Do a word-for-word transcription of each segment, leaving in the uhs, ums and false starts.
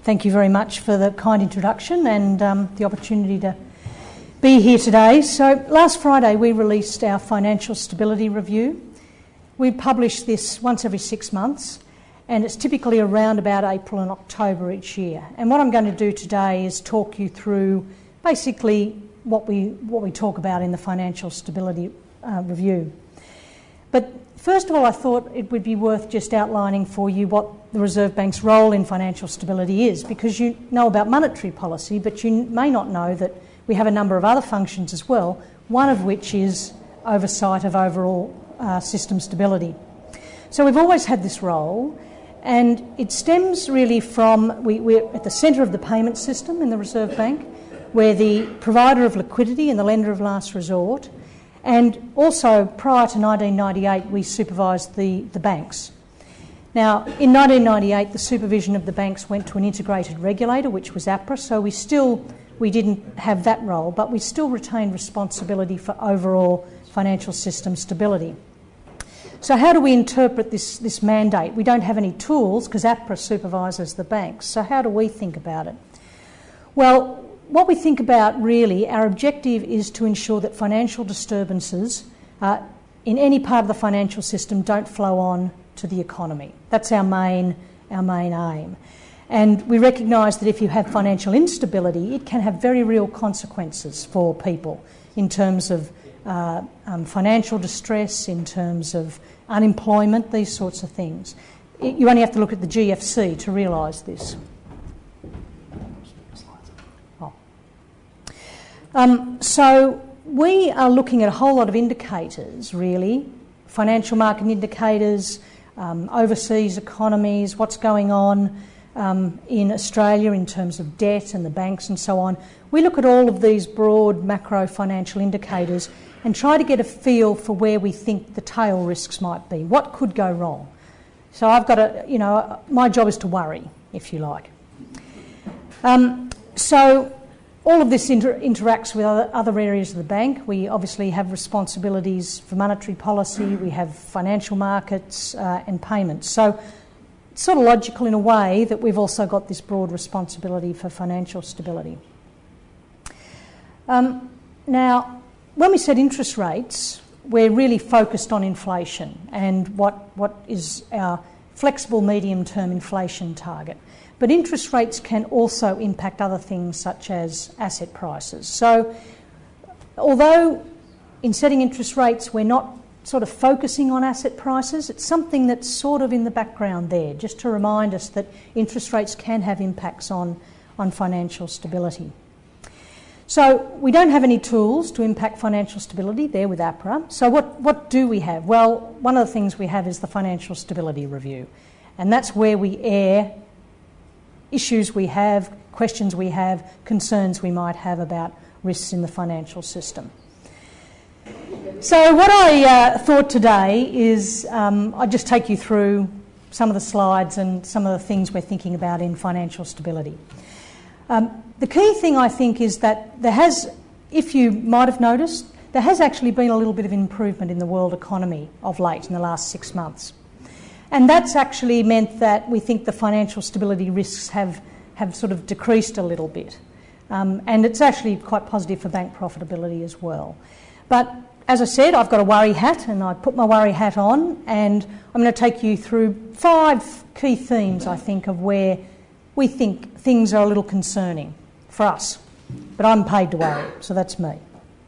thank you very much for the kind introduction and um, the opportunity to be here today. So last Friday we released our Financial Stability Review. We publish this once every six months and it's typically around about April and October each year. And what I'm going to do today is talk you through basically what we, what we talk about in the Financial Stability uh, Review. But first of all, I thought it would be worth just outlining for you what the Reserve Bank's role in financial stability is, because you know about monetary policy, but you may not know that we have a number of other functions as well, one of which is oversight of overall uh, system stability. So we've always had this role, and it stems really from, we, we're at the centre of the payment system in the Reserve Bank. We're the provider of liquidity and the lender of last resort. And also, prior to nineteen ninety-eight, we supervised the, the banks. Now, in nineteen ninety-eight, the supervision of the banks went to an integrated regulator, which was APRA, so we still, we didn't have that role, but we still retained responsibility for overall financial system stability. So how do we interpret this, this mandate? We don't have any tools because APRA supervises the banks, so how do we think about it? Well, what we think about really, our objective is to ensure that financial disturbances uh, in any part of the financial system don't flow on to the economy. That's our main, our main aim. And we recognise that if you have financial instability, it can have very real consequences for people in terms of uh, um, financial distress, in terms of unemployment, these sorts of things. It, you only have to look at the G F C to realise this. Um, so we are looking at a whole lot of indicators, really, financial market indicators, um, overseas economies, what's going on um, in Australia in terms of debt and the banks and so on. We look at all of these broad macro financial indicators and try to get a feel for where we think the tail risks might be, what could go wrong. So I've got a, you know, my job is to worry, if you like. Um, so all of this inter interacts with other, other areas of the bank. We obviously have responsibilities for monetary policy, we have financial markets uh, and payments. So it's sort of logical in a way that we've also got this broad responsibility for financial stability. Um, now, when we set interest rates, we're really focused on inflation and what, what is our flexible medium-term inflation target. But interest rates can also impact other things such as asset prices. So although in setting interest rates we're not sort of focusing on asset prices, it's something that's sort of in the background there, just to remind us that interest rates can have impacts on, on financial stability. So we don't have any tools to impact financial stability there with APRA. So what, what do we have? Well, one of the things we have is the Financial Stability Review, and that's where we air issues we have, questions we have, concerns we might have about risks in the financial system. So what I uh, thought today is um, I'd just take you through some of the slides and some of the things we're thinking about in financial stability. Um, the key thing I think is that there has, if you might have noticed, there has actually been a little bit of improvement in the world economy of late in the last six months. And that's actually meant that we think the financial stability risks have, have sort of decreased a little bit. Um, and it's actually quite positive for bank profitability as well. But as I said, I've got a worry hat and I put my worry hat on, and I'm going to take you through five key themes, I think, of where we think things are a little concerning for us. But I'm paid to worry, so that's me.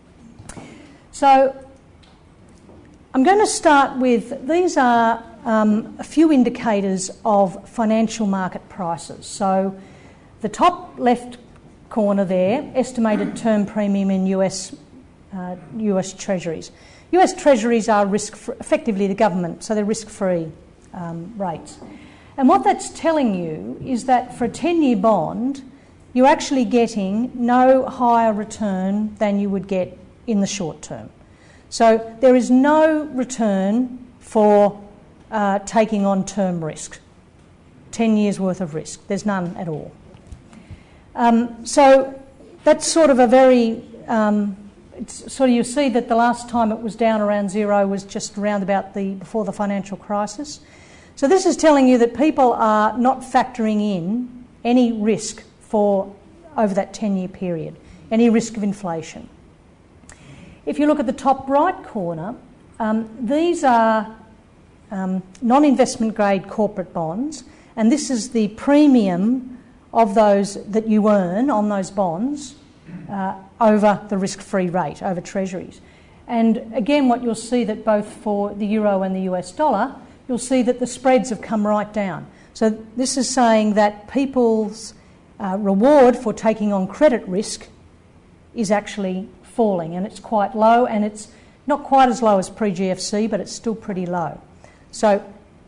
So I'm going to start with, these are Um, a few indicators of financial market prices. So the top left corner there, estimated term premium in U S, uh, U S Treasuries. U S Treasuries are risk effectively the government, so they're risk-free um, rates. And what that's telling you is that for a ten-year bond, you're actually getting no higher return than you would get in the short term. So there is no return for Uh, taking on term risk, ten years worth of risk. There's none at all. Um, so that's sort of a very, um, it's sort of, you see that the last time it was down around zero was just around about the, before the financial crisis. So this is telling you that people are not factoring in any risk for over that ten-year period, any risk of inflation. If you look at the top right corner, um, these are um, non-investment grade corporate bonds, and this is the premium of those that you earn on those bonds uh, over the risk-free rate, over treasuries. And again, what you'll see that both for the euro and the U S dollar, you'll see that the spreads have come right down. So this is saying that people's uh, reward for taking on credit risk is actually falling, and it's quite low, and it's not quite as low as pre-G F C, but it's still pretty low. So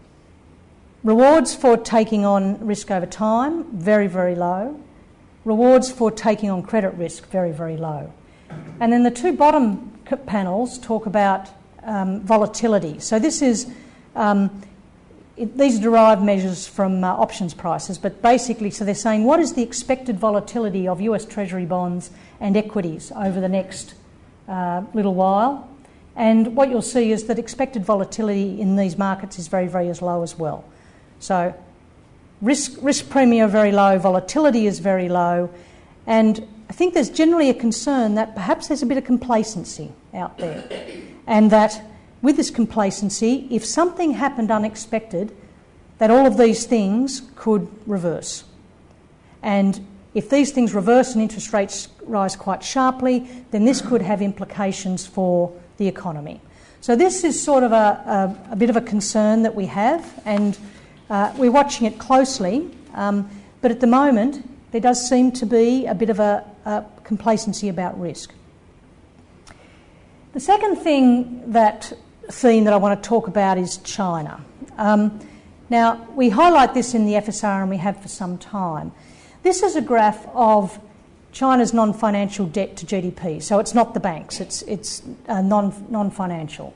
rewards for taking on risk over time, very, very low. Rewards for taking on credit risk, very, very low. And then the two bottom panels talk about um, volatility. So this is, um, it, these are derived measures from uh, options prices, but basically, so they're saying what is the expected volatility of U S Treasury bonds and equities over the next uh, little while. And what you'll see is that expected volatility in these markets is very, very as low as well. So risk, risk premium are very low, volatility is very low, and I think there's generally a concern that perhaps there's a bit of complacency out there, and that with this complacency, if something happened unexpected, that all of these things could reverse. And if these things reverse and interest rates rise quite sharply, then this could have implications for the economy. So this is sort of a, a, a bit of a concern that we have, and uh, we're watching it closely, um, but at the moment there does seem to be a bit of a, a complacency about risk. The second thing that theme that I want to talk about is China. Um, now, we highlight this in the F S R, and we have for some time. This is a graph of China's non-financial debt to G D P. So it's not the banks, it's, it's uh, non, non-financial.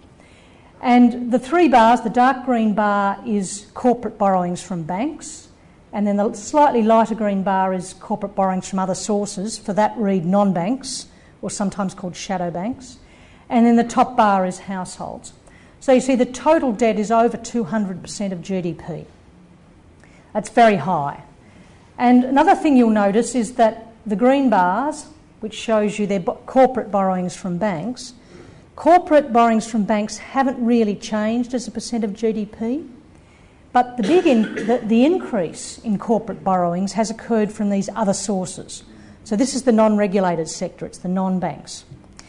And the three bars, the dark green bar is corporate borrowings from banks, and then the slightly lighter green bar is corporate borrowings from other sources. For that, read non-banks, or sometimes called shadow banks. And then the top bar is households. So you see the total debt is over two hundred percent of G D P. That's very high. And another thing you'll notice is that the green bars, which shows you their corporate borrowings from banks, corporate borrowings from banks haven't really changed as a percent of G D P, but the big in, the, the increase in corporate borrowings has occurred from these other sources. So this is the non-regulated sector, it's the non-banks.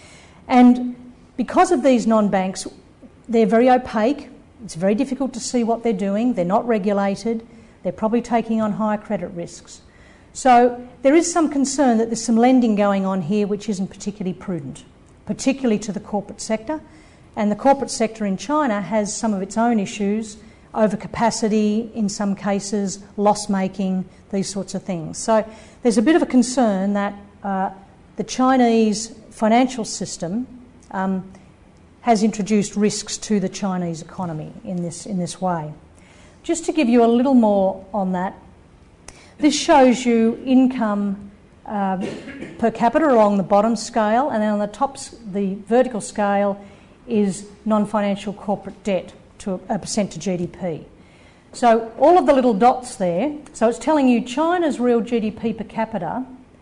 And because of these non-banks, they're very opaque, it's very difficult to see what they're doing, they're not regulated, they're probably taking on higher credit risks. So there is some concern that there's some lending going on here which isn't particularly prudent, particularly to the corporate sector. And the corporate sector in China has some of its own issues, overcapacity in some cases, loss-making, these sorts of things. So there's a bit of a concern that uh, the Chinese financial system um, has introduced risks to the Chinese economy in this, in this way. Just to give you a little more on that, this shows you income uh, per capita along the bottom scale, and then on the top, the vertical scale is non-financial corporate debt to a, a percent to G D P. So all of the little dots there, so it's telling you China's real G D P per capita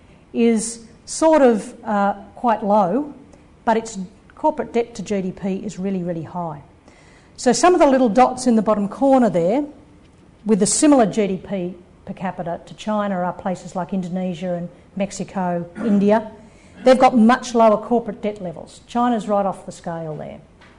is sort of uh, quite low, but its corporate debt to G D P is really, really high. So some of the little dots in the bottom corner there, with a similar G D P per capita to China, are places like Indonesia and Mexico, India. They've got much lower corporate debt levels. China's right off the scale there.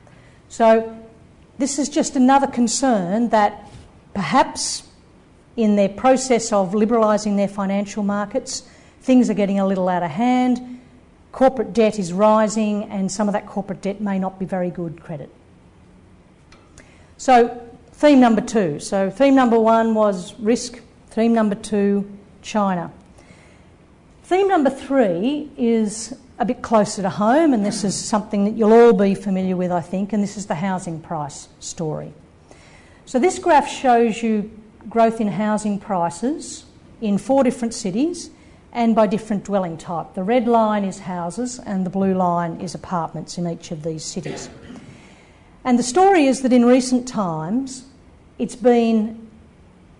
So this is just another concern that perhaps in their process of liberalising their financial markets, things are getting a little out of hand, corporate debt is rising, and some of that corporate debt may not be very good credit. So theme number two. So theme number one was risk. Theme number two, China. Theme number three is a bit closer to home, and this is something that you'll all be familiar with, I think, and this is the housing price story. So this graph shows you growth in housing prices in four different cities and by different dwelling type. The red line is houses and the blue line is apartments in each of these cities. And the story is that in recent times it's been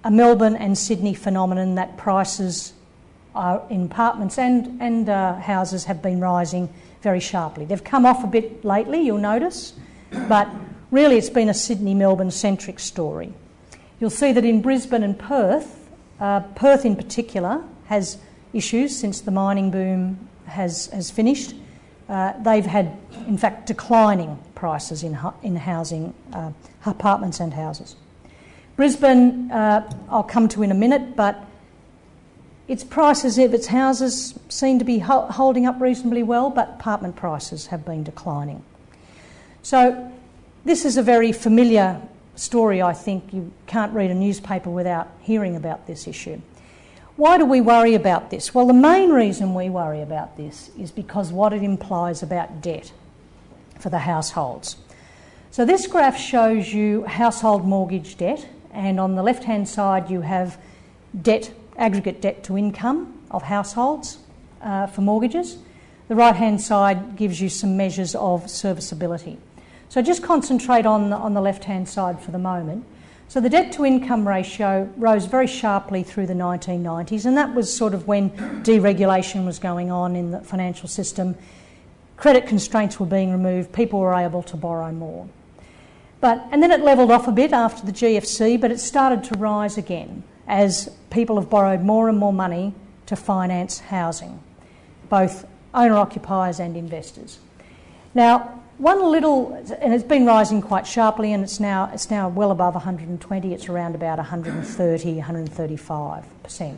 a Melbourne and Sydney phenomenon that prices uh, in apartments and, and uh, houses have been rising very sharply. They've come off a bit lately, you'll notice, but really it's been a Sydney-Melbourne-centric story. You'll see that in Brisbane and Perth, uh, Perth in particular has issues since the mining boom has, has finished. Uh, they've had, in fact, declining prices in, in housing, uh, apartments and houses. Brisbane, uh, I'll come to in a minute, but its prices of its houses seem to be ho- holding up reasonably well, but apartment prices have been declining. So this is a very familiar story, I think. You can't read a newspaper without hearing about this issue. Why do we worry about this? Well, the main reason we worry about this is because what it implies about debt for the households. So this graph shows you household mortgage debt, and on the left-hand side you have debt, aggregate debt to income of households uh, for mortgages. The right-hand side gives you some measures of serviceability. So just concentrate on the, on the left-hand side for the moment. So the debt-to-income ratio rose very sharply through the nineteen nineties, and that was sort of when deregulation was going on in the financial system. Credit constraints were being removed, people were able to borrow more. But, and then it levelled off a bit after the G F C, but it started to rise again as people have borrowed more and more money to finance housing, both owner-occupiers and investors. Now, one little, and it's been rising quite sharply, and it's now it's now well above one hundred twenty. It's around about one hundred thirty, one hundred thirty-five percent.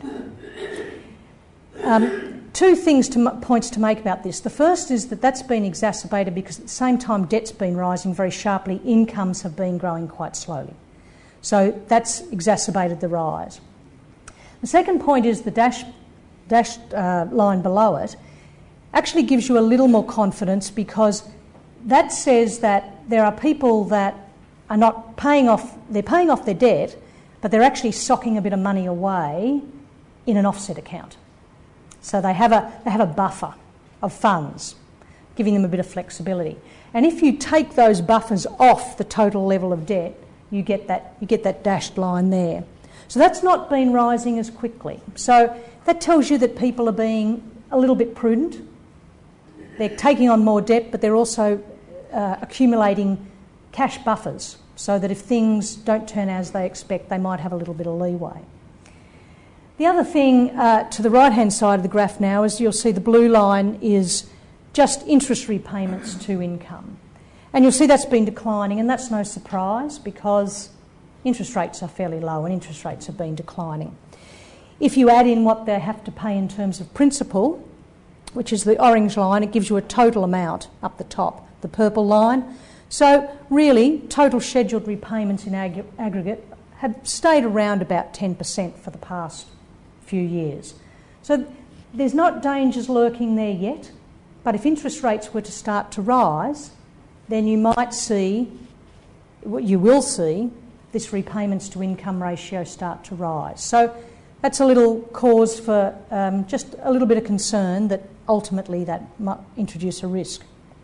Um, two things to points to make about this. The first is that that's been exacerbated because at the same time debt's been rising very sharply, incomes have been growing quite slowly. So that's exacerbated the rise. The second point is the dash, dashed uh, line below it actually gives you a little more confidence, because that says that there are people that are not paying off, they're paying off their debt, but they're actually socking a bit of money away in an offset account. So they have a, they have a buffer of funds, giving them a bit of flexibility. And if you take those buffers off the total level of debt, you get that, you get that dashed line there. So that's not been rising as quickly. So that tells you that people are being a little bit prudent. They're taking on more debt, but they're also uh, accumulating cash buffers so that if things don't turn as they expect, they might have a little bit of leeway. The other thing uh, to the right-hand side of the graph now is you'll see the blue line is just interest repayments to income. And you'll see that's been declining, and that's no surprise because interest rates are fairly low and interest rates have been declining. If you add in what they have to pay in terms of principal, which is the orange line, it gives you a total amount up the top, the purple line. So really, total scheduled repayments in ag- aggregate have stayed around about ten percent for the past few years. So there's not dangers lurking there yet, but if interest rates were to start to rise, then you might see, you will see, this repayments to income ratio start to rise. So that's a little cause for um, just a little bit of concern that ultimately that might introduce a risk.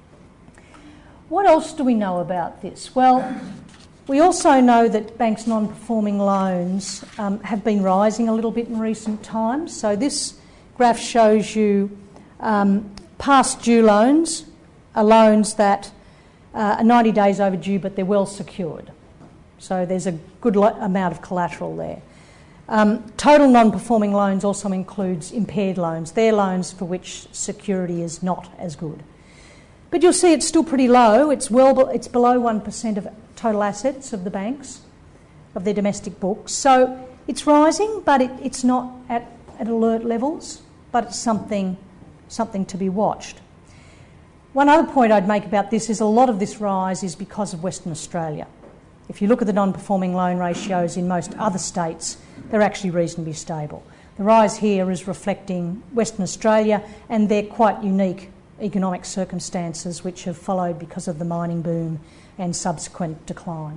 What else do we know about this? Well, we also know that banks' non-performing loans um, have been rising a little bit in recent times. So this graph shows you um, past due loans are loans that uh, are ninety days overdue, but they're well secured. So there's a good lo- amount of collateral there. Um, total non-performing loans also includes impaired loans. They're loans for which security is not as good. But you'll see it's still pretty low. It's well, be- it's below one percent of total assets of the banks, of their domestic books. So it's rising, but it, it's not at, at alert levels, but it's something, something to be watched. One other point I'd make about this is a lot of this rise is because of Western Australia. If you look at the non-performing loan ratios in most other states, they're actually reasonably stable. The rise here is reflecting Western Australia and their quite unique economic circumstances which have followed because of the mining boom and subsequent decline.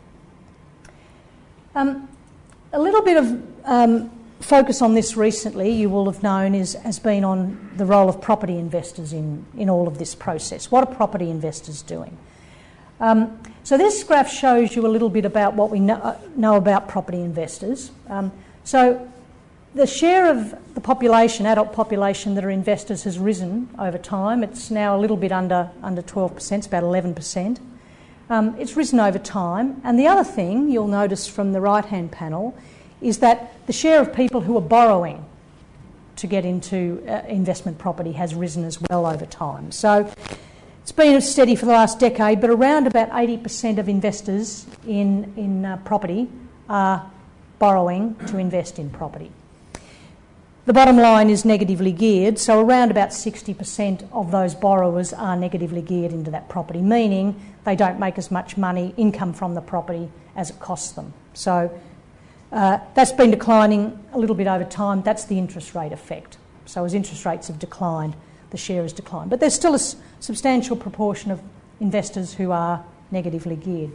Um, a little bit of um, focus on this recently, you will have known, is, has been on the role of property investors in, in all of this process. What are property investors doing? Um, So this graph shows you a little bit about what we know, know about property investors. Um, so the share of the population, adult population that are investors has risen over time. It's now a little bit under, under twelve percent, it's about eleven percent. Um, it's risen over time. And the other thing you'll notice from the right-hand panel is that the share of people who are borrowing to get into uh, investment property has risen as well over time. So it's been steady for the last decade, but around about eighty percent of investors in, in uh, property are borrowing to invest in property. The bottom line is negatively geared, so around about sixty percent of those borrowers are negatively geared into that property, meaning they don't make as much money, income from the property, as it costs them. So uh, that's been declining a little bit over time. That's the interest rate effect. So as interest rates have declined, the share has declined. But there's still a s- substantial proportion of investors who are negatively geared.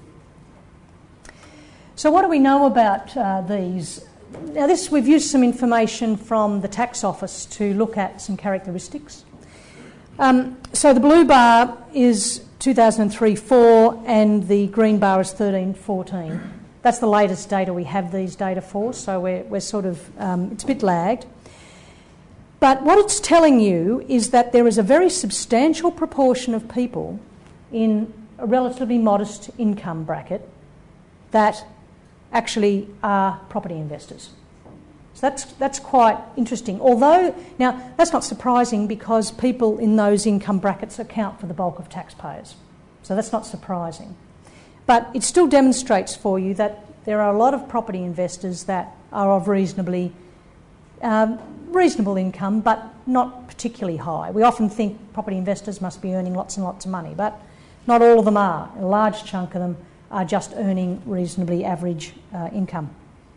So what do we know about uh, these? Now this, we've used some information from the tax office to look at some characteristics. Um, so the blue bar is two thousand three four and the green bar is thirteen fourteen. That's the latest data we have these data for, so we're, we're sort of, um, it's a bit lagged. But what it's telling you is that there is a very substantial proportion of people in a relatively modest income bracket that actually are property investors. So that's, that's quite interesting. Although, now that's not surprising because people in those income brackets account for the bulk of taxpayers. So that's not surprising. But it still demonstrates for you that there are a lot of property investors that are of reasonably um, reasonable income, but not particularly high. We often think property investors must be earning lots and lots of money, but not all of them are. A large chunk of them are just earning reasonably average uh, income.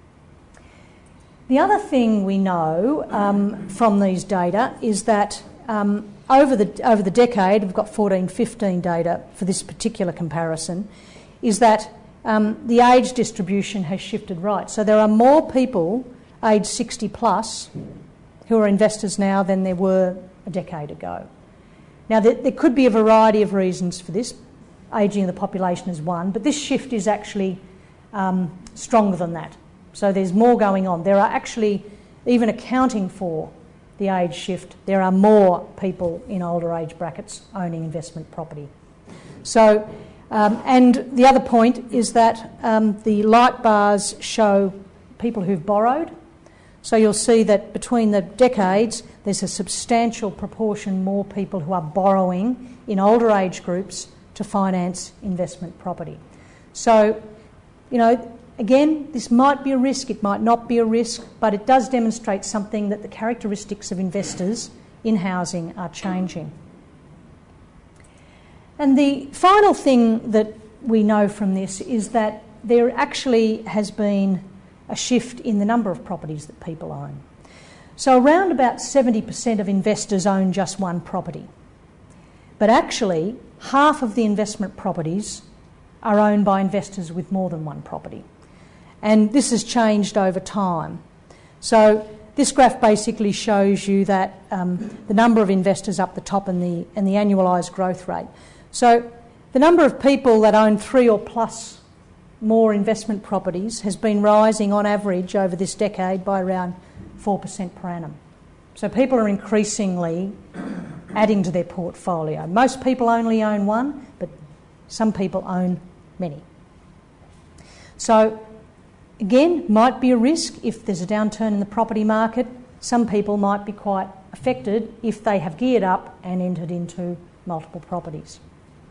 The other thing we know um, from these data is that um, over the over the decade, we've got fourteen fifteen data for this particular comparison, is that um, the age distribution has shifted right. So there are more people aged sixty plus who are investors now than there were a decade ago. Now there, there could be a variety of reasons for this. Ageing of the population is one, but this shift is actually um, stronger than that. So there's more going on. There are actually, even accounting for the age shift, there are more people in older age brackets owning investment property. So, um, and the other point is that um, the light bars show people who've borrowed. So you'll see that between the decades, there's a substantial proportion more people who are borrowing in older age groups to finance investment property. So, you know, again, this might be a risk, it might not be a risk, but it does demonstrate something that the characteristics of investors in housing are changing. And the final thing that we know from this is that there actually has been a shift in the number of properties that people own. So around about seventy percent of investors own just one property. But actually, half of the investment properties are owned by investors with more than one property. And this has changed over time. So this graph basically shows you that um, the number of investors up the top and the, and the annualised growth rate. So the number of people that own three or plus more investment properties has been rising on average over this decade by around four percent per annum. So people are increasingly adding to their portfolio. Most people only own one, but some people own many. So again, might be a risk if there's a downturn in the property market. Some people might be quite affected if they have geared up and entered into multiple properties.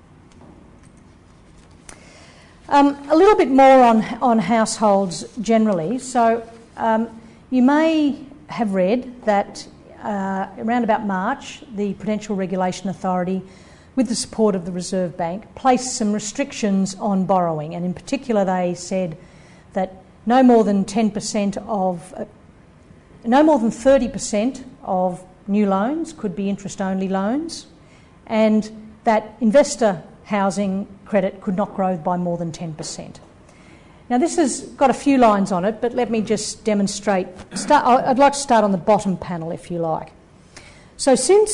Um, a little bit more on, on households generally. So um, you may have read that uh, around about March, the Prudential Regulation Authority, with the support of the Reserve Bank, placed some restrictions on borrowing, and in particular they said that no more than ten percent of, uh, no more than thirty percent of new loans could be interest-only loans, and that investor housing credit could not grow by more than ten percent. Now this has got a few lines on it, but let me just demonstrate. Start, I'd like to start on the bottom panel if you like. So since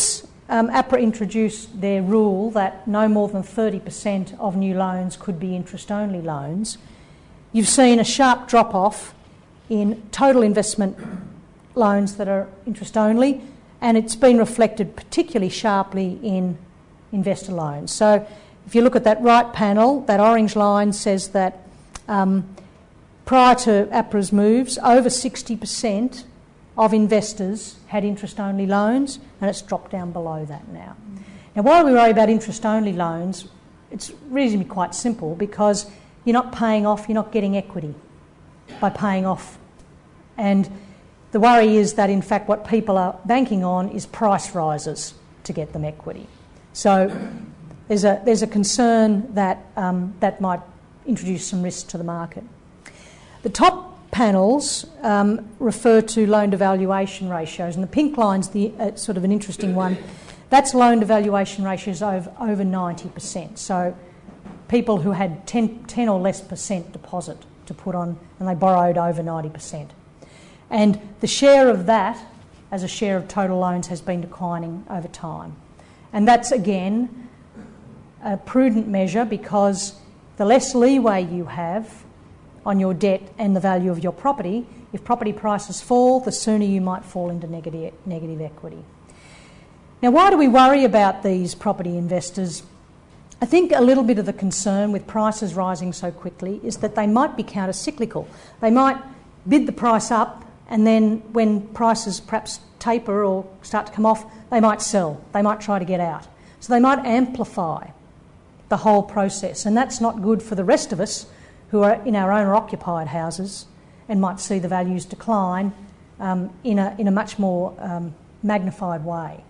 um, APRA introduced their rule that no more than thirty percent of new loans could be interest-only loans, you've seen a sharp drop-off in total investment loans that are interest-only, and it's been reflected particularly sharply in investor loans. So if you look at that right panel, that orange line says that um, prior to APRA's moves, over sixty percent of investors had interest-only loans, and it's dropped down below that now. Now, why we worry about interest-only loans, it's reasonably quite simple, because you're not paying off, you're not getting equity by paying off. And the worry is that, in fact, what people are banking on is price rises to get them equity. So there's a, there's a concern that um, that might introduce some risk to the market. The top panels um, refer to loan-to-valuation ratios, and the pink line's the uh, sort of an interesting one. That's loan-to-valuation ratios over, over ninety percent. So people who had ten, ten or less percent deposit to put on, and they borrowed over ninety percent. And the share of that as a share of total loans has been declining over time. And that's, again, a prudent measure, because the less leeway you have on your debt and the value of your property, if property prices fall, the sooner you might fall into negative, negative equity. Now, why do we worry about these property investors? I think a little bit of the concern with prices rising so quickly is that they might be counter-cyclical. They might bid the price up, and then when prices perhaps taper or start to come off, they might sell. They might try to get out. So they might amplify the whole process, and that's not good for the rest of us who are in our owner-occupied houses and might see the values decline um, in, a, in a much more um, magnified way.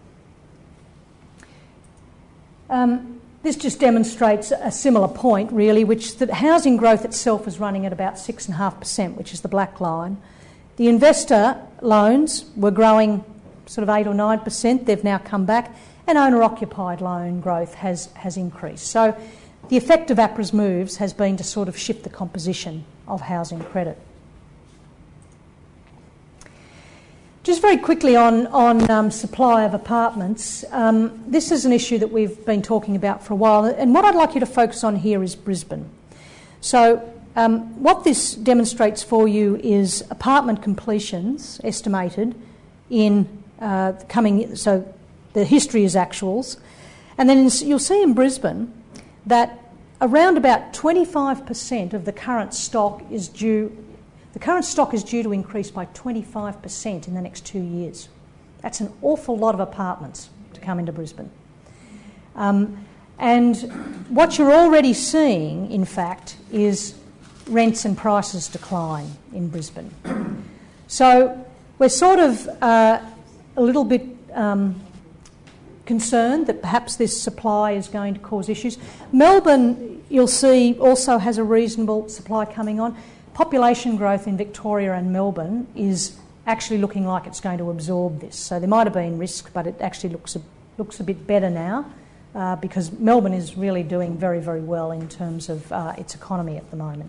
Um, this just demonstrates a similar point, really, which is that housing growth itself is running at about six point five percent, which is the black line. The investor loans were growing sort of eight or nine percent. They've now come back, and owner-occupied loan growth has, has increased. So the effect of APRA's moves has been to sort of shift the composition of housing credit. Just very quickly on, on um, supply of apartments, um, this is an issue that we've been talking about for a while, and what I'd like you to focus on here is Brisbane. So um, what this demonstrates for you is apartment completions estimated in uh, coming, so the history is actuals, and then in, you'll see in Brisbane that around about twenty-five percent of the current stock is due, the current stock is due to increase by twenty-five percent in the next two years. That's an awful lot of apartments to come into Brisbane. Um, and what you're already seeing, in fact, is rents and prices decline in Brisbane. So we're sort of uh, a little bit um, concerned that perhaps this supply is going to cause issues. Melbourne, you'll see, also has a reasonable supply coming on. Population growth in Victoria and Melbourne is actually looking like it's going to absorb this. So there might have been risk, but it actually looks a, looks a bit better now uh, because Melbourne is really doing very, very well in terms of uh, its economy at the moment.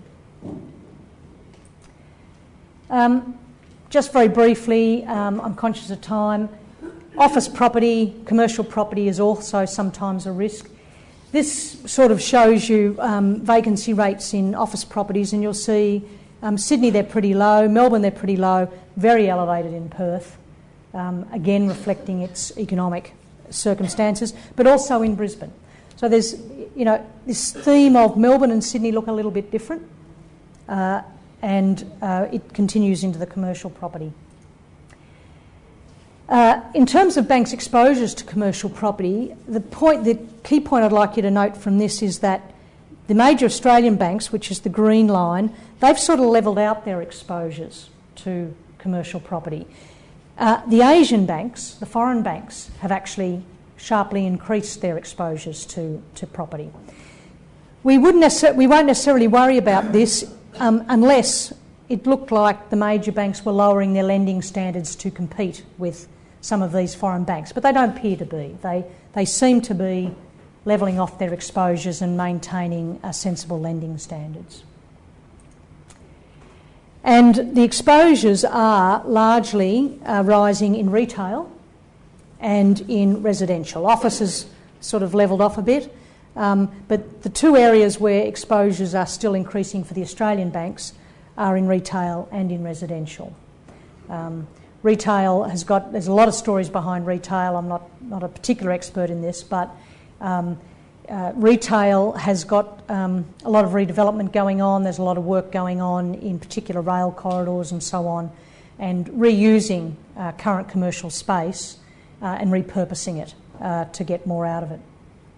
Um, just very briefly, um, I'm conscious of time. Office property, commercial property is also sometimes a risk. This sort of shows you um, vacancy rates in office properties, and you'll see um, Sydney, they're pretty low, Melbourne, they're pretty low, very elevated in Perth, um, again reflecting its economic circumstances, but also in Brisbane. So there's, you know, this theme of Melbourne and Sydney look a little bit different, uh, and uh, it continues into the commercial property. Uh, in terms of banks' exposures to commercial property, the point, the key point I'd like you to note from this is that the major Australian banks, which is the green line, they've sort of levelled out their exposures to commercial property. Uh, the Asian banks, the foreign banks, have actually sharply increased their exposures to, to property. We, wouldn't necessar- we won't necessarily worry about this um, unless it looked like the major banks were lowering their lending standards to compete with some of these foreign banks, but they don't appear to be. They, they seem to be levelling off their exposures and maintaining uh, sensible lending standards. And the exposures are largely uh, rising in retail and in residential. Office has sort of levelled off a bit, um, but the two areas where exposures are still increasing for the Australian banks are in retail and in residential. Um, retail has got, there's a lot of stories behind retail. I'm not, not a particular expert in this, but um, uh, retail has got um, a lot of redevelopment going on. There's a lot of work going on in particular rail corridors and so on, and reusing uh, current commercial space uh, and repurposing it uh, to get more out of it.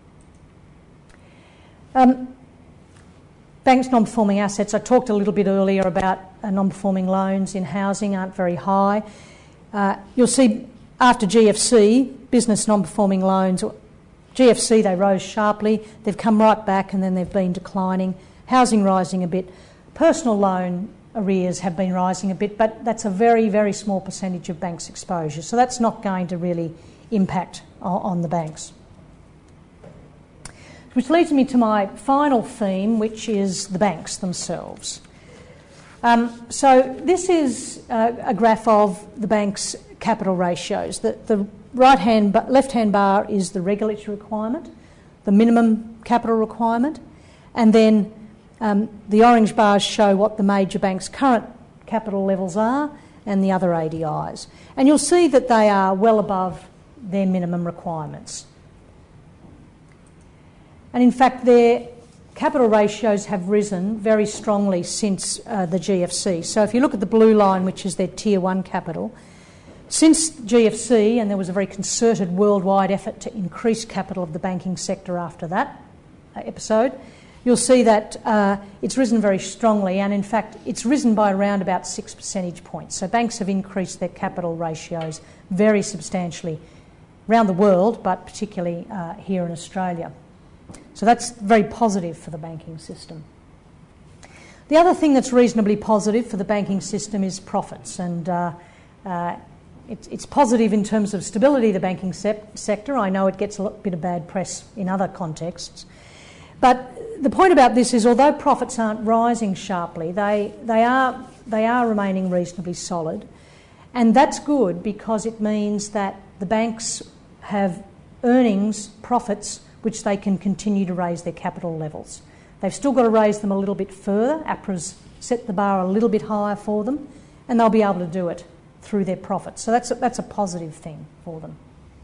Um, banks' non-performing assets, I talked a little bit earlier about uh, non-performing loans in housing aren't very high. Uh, you'll see after G F C, business non-performing loans, G F C they rose sharply, they've come right back and then they've been declining. Housing rising a bit. Personal loan arrears have been rising a bit, but that's a very, very small percentage of banks' exposure, so that's not going to really impact on, on the banks. Which leads me to my final theme, which is the banks themselves. Um, so this is uh, a graph of the bank's capital ratios. The, the right-hand, left-hand bar is the regulatory requirement, the minimum capital requirement, and then um, the orange bars show what the major banks' current capital levels are and the other A D Is. And you'll see that they are well above their minimum requirements. And in fact, their capital ratios have risen very strongly since uh, the G F C. So if you look at the blue line, which is their Tier one capital, since G F C, and there was a very concerted worldwide effort to increase capital of the banking sector after that uh, episode, you'll see that uh, it's risen very strongly, and in fact it's risen by around about six percentage points. So banks have increased their capital ratios very substantially around the world, but particularly uh, here in Australia. So that's very positive for the banking system. The other thing that's reasonably positive for the banking system is profits, and uh, uh, it's, it's positive in terms of stability of the banking se- sector. I know it gets a little bit of bad press in other contexts, but the point about this is although profits aren't rising sharply, they, they, are, they are remaining reasonably solid, and that's good because it means that the banks have earnings, profits, which they can continue to raise their capital levels. They've still got to raise them a little bit further. APRA's set the bar a little bit higher for them, and they'll be able to do it through their profits. So that's a, that's a positive thing for them.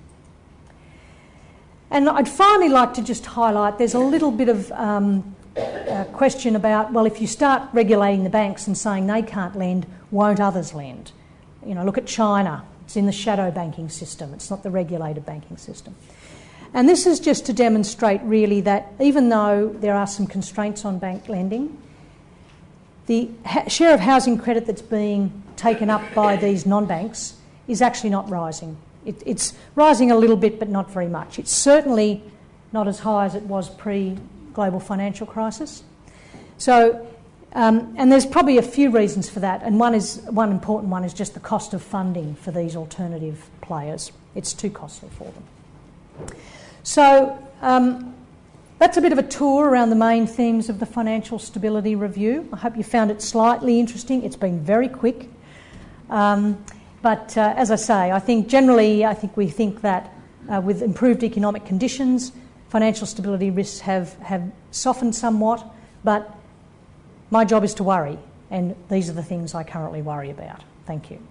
And I'd finally like to just highlight, there's a little bit of um, a question about, well, if you start regulating the banks and saying they can't lend, won't others lend? You know, look at China. It's in the shadow banking system. It's not the regulated banking system. And this is just to demonstrate really that even though there are some constraints on bank lending, the ha- share of housing credit that's being taken up by these non-banks is actually not rising. It, it's rising a little bit, but not very much. It's certainly not as high as it was pre-global financial crisis. So, um, and there's probably a few reasons for that, and one is one important one is just the cost of funding for these alternative players. It's too costly for them. So um, that's a bit of a tour around the main themes of the Financial Stability Review. I hope you found it slightly interesting. It's been very quick. Um, but uh, as I say, I think generally I think we think that uh, with improved economic conditions, financial stability risks have, have softened somewhat, but my job is to worry, and these are the things I currently worry about. Thank you.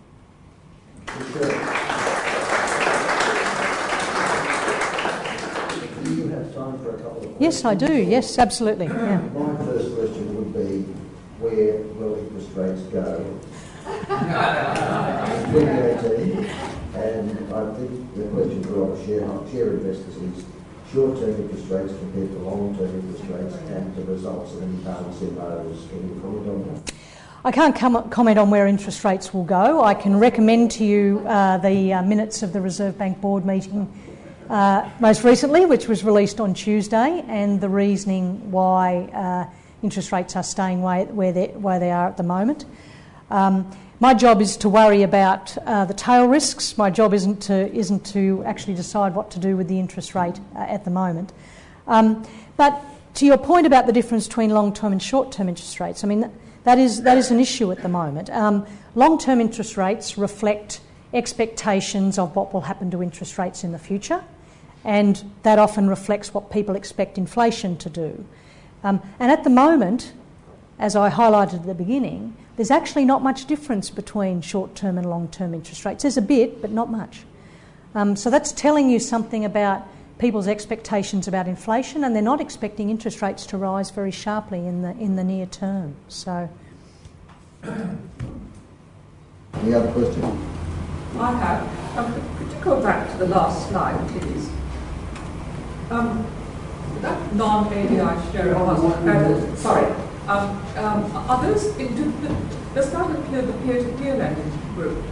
Do you have time for a couple of questions? Yes, I do. Yes, absolutely. Yeah. My first question would be, where will interest rates go in twenty eighteen? And I think the question for a lot of share, share investors is short-term interest rates compared to long-term interest rates and the results of any balance in those. Can you comment on that? I can't com- comment on where interest rates will go. I can recommend to you uh, the uh, minutes of the Reserve Bank Board meeting Uh, most recently, which was released on Tuesday, and the reasoning why uh, interest rates are staying way, where, they, where they are at the moment. Um, my job is to worry about uh, the tail risks. My job isn't to, isn't to actually decide what to do with the interest rate uh, at the moment. Um, but to your point about the difference between long-term and short-term interest rates, I mean, that is, that is an issue at the moment. Um, long-term interest rates reflect expectations of what will happen to interest rates in the future, and that often reflects what people expect inflation to do. Um, and at the moment, as I highlighted at the beginning, there's actually not much difference between short-term and long-term interest rates. There's a bit, but not much. Um, so that's telling you something about people's expectations about inflation, and they're not expecting interest rates to rise very sharply in the in the near term. So, any other questions? I have. Um, could you go back to the last slide, please? Um, that non-A D I share of uh, sorry. Um, um, are those, do, does that include the peer-to-peer lending group?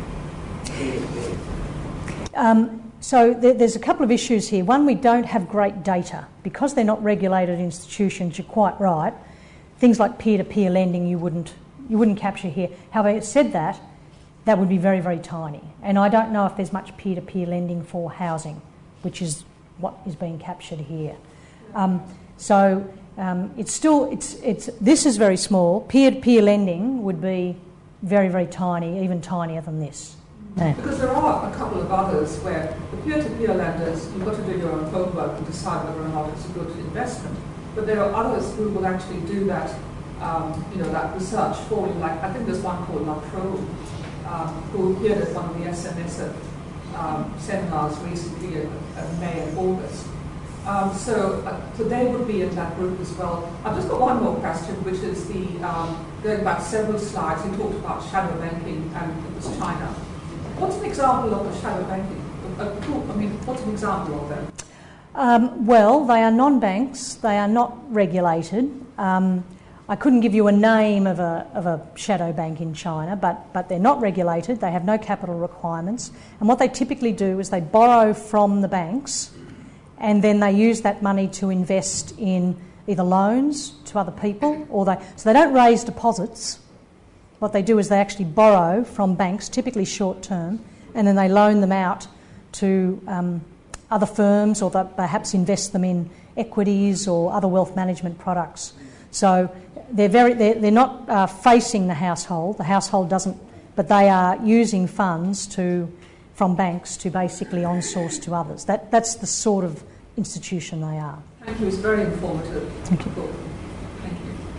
Um, so there, there's a couple of issues here. One, we don't have great data. Because they're not regulated institutions, you're quite right. Things like peer-to-peer lending you wouldn't, you wouldn't capture here. However, said that, that would be very, very tiny. And I don't know if there's much peer-to-peer lending for housing, which is what is being captured here. Um, so um, it's still, it's, it's, this is very small. Peer-to-peer lending would be very, very tiny, even tinier than this. Yeah. Because there are a couple of others where the peer-to-peer lenders, you've got to do your own homework and decide whether or not it's a good investment. But there are others who will actually do that, um, you know, that research for you. Like I think there's one called La Pro, um, who appeared at one of the S M S um, seminars recently in, in May and August. Um, so, uh, so they would be in that group as well. I've just got one more question, which is the um, going back several slides. You talked about shadow banking, and it was China. What's an example of a shadow banking? Uh, I mean, what's an example of them? Um, well, they are non-banks. They are not regulated. Um, I couldn't give you a name of a, of a shadow bank in China, but, but they're not regulated. They have no capital requirements. And what they typically do is they borrow from the banks, and then they use that money to invest in either loans to other people, or they so they don't raise deposits. What they do is they actually borrow from banks, typically short term, and then they loan them out to um, other firms, or they perhaps invest them in equities or other wealth management products. So they're very they're, they're not uh, facing the household. The household doesn't, but they are using funds to from banks to basically on-source to others. That that's the sort of institution they are. Thank you. It's very informative. Thank you. Cool. Thank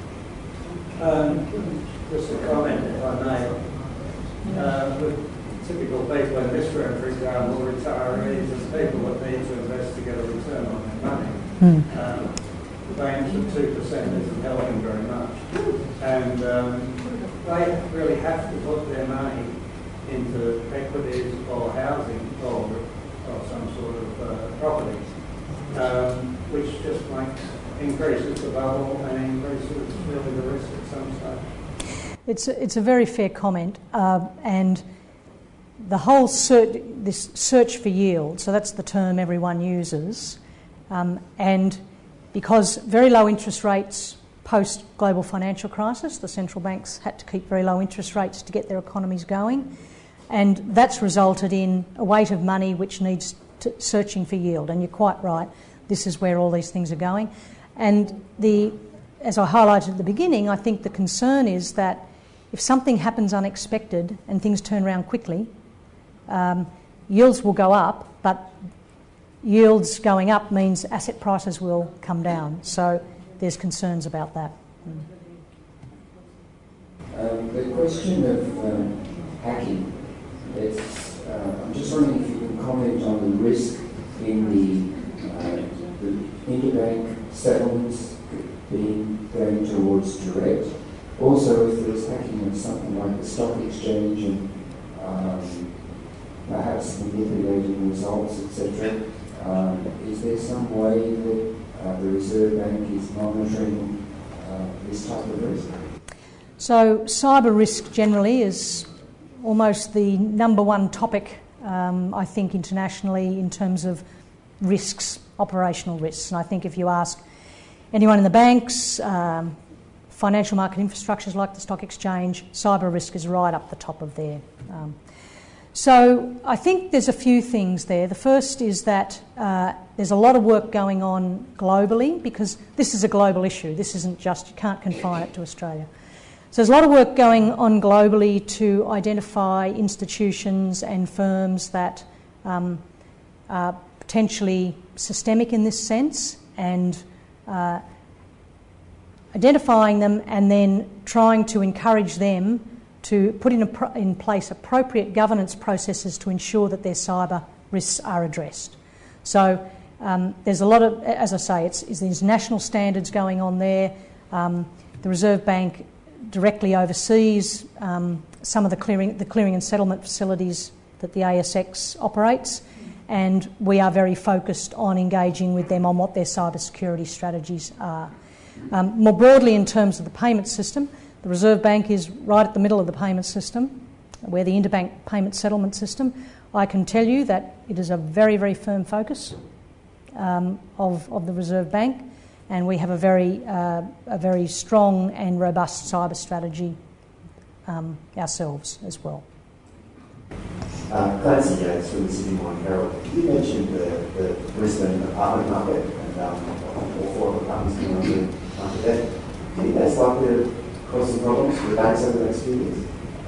you. Um, just a comment, if I may. Uh, with typical people in this room, for example, retirees and people that need to invest to get a return on their money. Mm. Um, the banks at two percent isn't helping very much. And um, they really have to put their money into equities or housing or, or some sort of uh, property, um, which just makes increases the bubble and increases really the risk at some stage. It's a, it's a very fair comment, uh, and the whole search, this search for yield, so that's the term everyone uses, um, and because very low interest rates post-global financial crisis, the central banks had to keep very low interest rates to get their economies going, and that's resulted in a weight of money which needs to, searching for yield, and you're quite right, this is where all these things are going. And the, as I highlighted at the beginning, I think the concern is that if something happens unexpected and things turn around quickly, um, yields will go up, but yields going up means asset prices will come down. So there's concerns about that. Um, the question of um, hacking, it's, uh, I'm just wondering if you can comment on the risk in the, uh, the interbank settlements being going towards direct. Also, if there's hacking on something like the stock exchange and um, perhaps manipulating results, et cetera, um, is there some way that uh, the Reserve Bank is monitoring uh, this type of risk? So cyber risk generally is almost the number one topic, um, I think, internationally in terms of risks, operational risks. And I think if you ask anyone in the banks, um, financial market infrastructures like the stock exchange, cyber risk is right up the top of there. Um, so I think there's a few things there. The first is that uh, there's a lot of work going on globally because this is a global issue. This isn't just, you can't confine it to Australia. So there's a lot of work going on globally to identify institutions and firms that um, are potentially systemic in this sense, and uh, identifying them and then trying to encourage them to put in, a pro- in place appropriate governance processes to ensure that their cyber risks are addressed. So um, there's a lot of, as I say, it's, it's these national standards going on there. Um, the Reserve Bank directly oversees um, some of the clearing, the clearing and settlement facilities that the A S X operates, and we are very focused on engaging with them on what their cyber security strategies are. Um, more broadly, in terms of the payment system, the Reserve Bank is right at the middle of the payment system. We're the interbank payment settlement system. I can tell you that it is a very, very firm focus um, of, of the Reserve Bank, and we have a very, uh, a very strong and robust cyber strategy um, ourselves as well. Uh, Clancy Yates from the Sydney Morning Herald. You mentioned the, the Brisbane apartment market and um, all four of the apartments being under, under debt. Do you think that's likely to cause some problems for the banks over the next few years?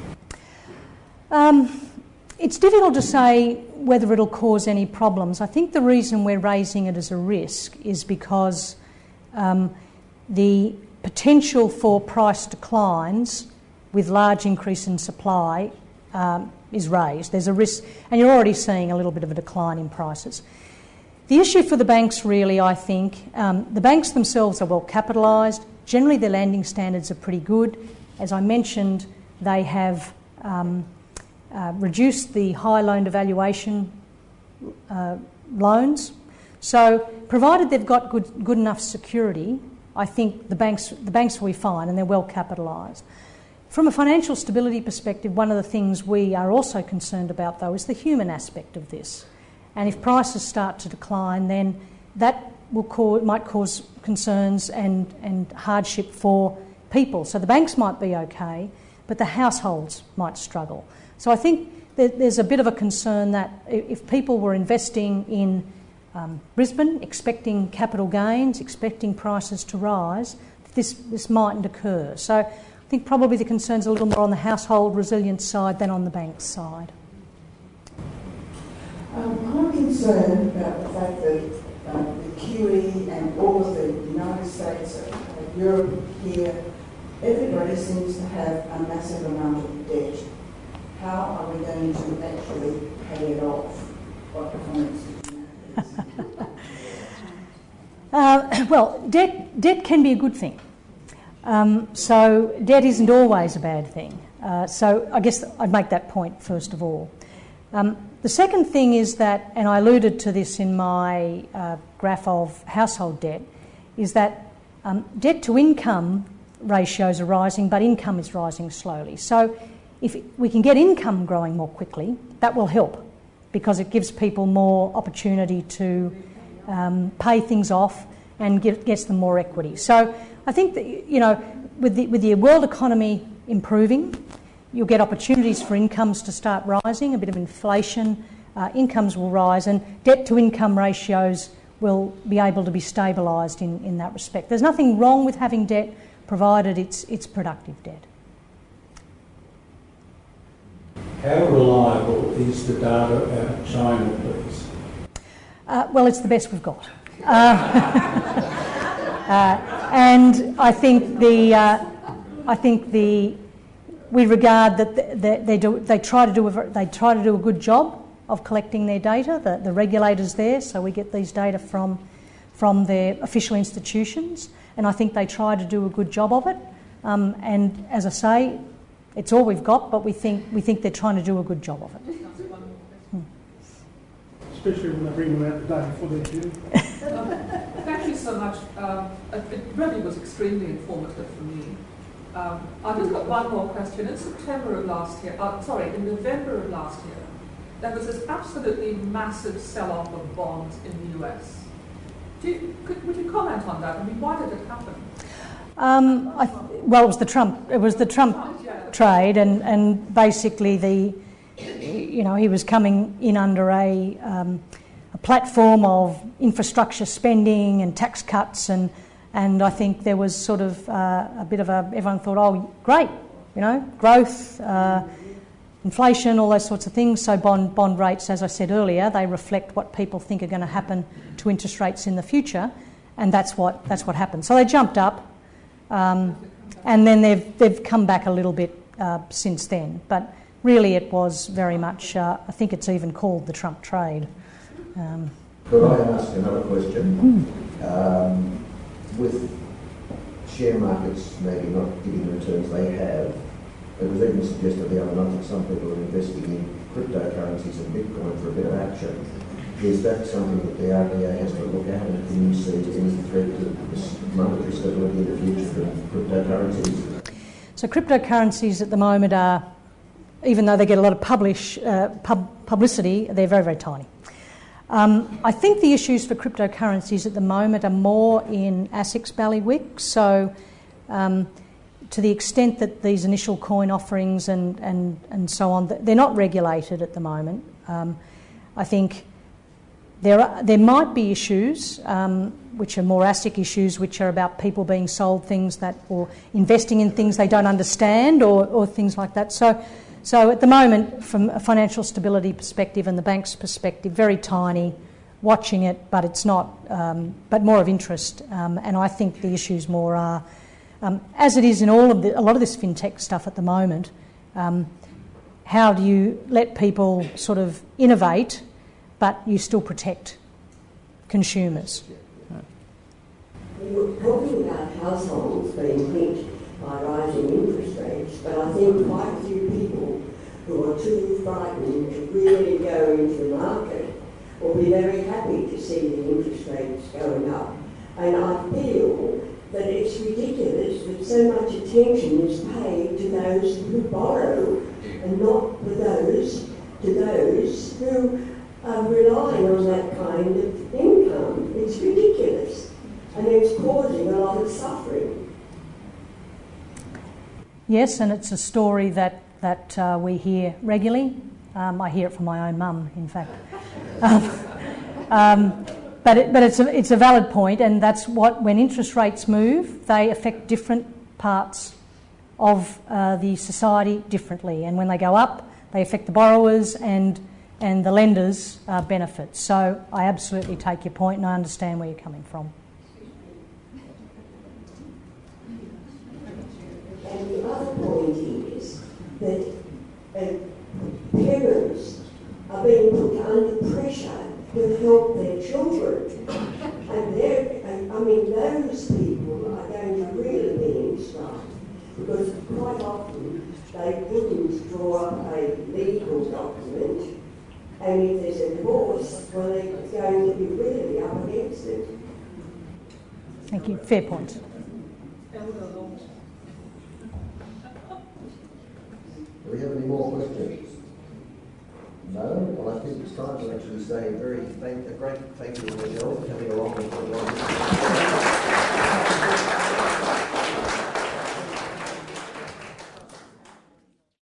Um, it's difficult to say whether it'll cause any problems. I think the reason we're raising it as a risk is because um, the potential for price declines with large increase in supply um, is raised. There's a risk, and you're already seeing a little bit of a decline in prices. The issue for the banks really, I think, um, the banks themselves are well capitalised. Generally, their lending standards are pretty good. As I mentioned, they have um, uh, reduced the high loan to valuation uh, loans. So, provided they've got good, good enough security, I think the banks, the banks will be fine, and they're well capitalised. From a financial stability perspective, one of the things we are also concerned about, though, is the human aspect of this. And if prices start to decline, then that will cause, might cause concerns and, and hardship for people. So the banks might be okay, but the households might struggle. So I think that there's a bit of a concern that if people were investing in um, Brisbane, expecting capital gains, expecting prices to rise, this, this mightn't occur. So I think probably the concern's a little more on the household resilience side than on the bank's side. Um, I'm concerned about the fact that um, the Q E and all of the United States, uh, Europe here, everybody seems to have a massive amount of debt. How are we going to actually pay it off? What comments do you have? uh, well, debt, debt can be a good thing. Um, so debt isn't always a bad thing. Uh, so I guess I'd make that point first of all. Um, the second thing is that, and I alluded to this in my uh, graph of household debt, is that um, debt to income ratios are rising, but income is rising slowly. So if we can get income growing more quickly, that will help, because it gives people more opportunity to um, pay things off and get, gets them more equity. So I think that, you know, with the, with the world economy improving, you'll get opportunities for incomes to start rising, a bit of inflation, uh, incomes will rise, and debt to income ratios will be able to be stabilised in, in that respect. There's nothing wrong with having debt, provided it's, it's productive debt. How reliable is the data out of China, please? Uh, well, it's the best we've got. Uh, uh, and I think the, uh, I think the, we regard that they, they do, they try to do a, they try to do a good job of collecting their data. The, the regulators there, so we get these data from, from their official institutions, and I think they try to do a good job of it. Um, and as I say, it's all we've got, but we think we think they're trying to do a good job of it. Hmm. Especially when they bring them out the day before they're due. um, thank you so much. Um, it really was extremely informative for me. Um, I've just got one more question. In September of last year, uh, sorry, in November of last year, there was this absolutely massive sell-off of bonds in the U S. Do you, could, would you comment on that? I mean, why did it happen? Um, I, well, it was the Trump. It was the Trump trade, and, and basically the, you know, he was coming in under a, um, a platform of infrastructure spending and tax cuts, and And I think there was sort of uh, a bit of a, everyone thought, oh, great, you know, growth, uh, inflation, all those sorts of things. So bond bond rates, as I said earlier, they reflect what people think are going to happen to interest rates in the future, and that's what that's what happened. So they jumped up, um, and then they've they've come back a little bit uh, since then. But really, it was very much. Uh, I think it's even called the Trump trade. Um, Could I ask another question? Mm. Um, with share markets maybe not giving the returns they have, it was even suggested the other night that some people are investing in cryptocurrencies and Bitcoin for a bit of action. Is that something that the R B A has to look at, and can you see any threat to monetary stability in the future from cryptocurrencies? So cryptocurrencies at the moment are, even though they get a lot of publish, uh, pub, publicity, they're very, very tiny. Um, I think the issues for cryptocurrencies at the moment are more in ASIC's bailiwick. So um, to the extent that these initial coin offerings and, and, and so on, they're not regulated at the moment. Um, I think there are, there might be issues um, which are more ASIC issues, which are about people being sold things that, or investing in things they don't understand, or, or things like that. So, so at the moment, from a financial stability perspective and the bank's perspective, very tiny, watching it, but it's not, um, but more of interest. Um, and I think the issues more are, um, as it is in all of the, a lot of this fintech stuff at the moment, um, how do you let people sort of innovate, but you still protect consumers? You're talking about households being hit by rising interest rates, but I think quite a few people who are too frightened to really go into the market will be very happy to see the interest rates going up. And I feel that it's ridiculous that so much attention is paid to those who borrow and not to those, to those who are relying on that kind of income. It's ridiculous. And it's causing a lot of suffering. Yes, and it's a story that, that uh, we hear regularly. Um, I hear it from my own mum, in fact. Um, um, but it, but it's a, it's a valid point, and that's what, when interest rates move, they affect different parts of uh, the society differently. And when they go up, they affect the borrowers and, and the lenders uh, benefit. So I absolutely take your point, and I understand where you're coming from. And the other point is that uh, parents are being put under pressure to help their children. And they're, I mean, those people are going to really be in strife, because quite often they wouldn't draw up a legal document, and if there's a divorce, well, they're going to be really up against it. Thank you. Fair point. Do we have any more questions? No? Well, I think it's time to actually say a very thank, a great thank you to Michelle for coming along with the